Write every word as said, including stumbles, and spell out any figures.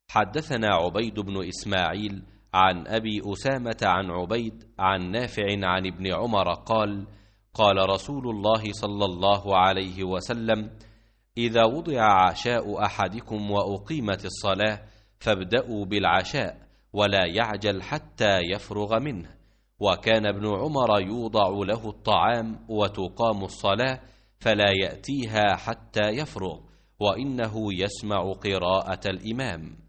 حدثنا عبيد بن إسماعيل عن أبي أسامة عن عبيد عن نافع عن ابن عمر قال: قال رسول الله صلى الله عليه وسلم: إذا وضع عشاء أحدكم وأقيمت الصلاة فابدأوا بالعشاء ولا يعجل حتى يفرغ منه. وكان ابن عمر يوضع له الطعام وتقام الصلاة فلا يأتيها حتى يفرغ، وإنه يسمع قراءة الإمام.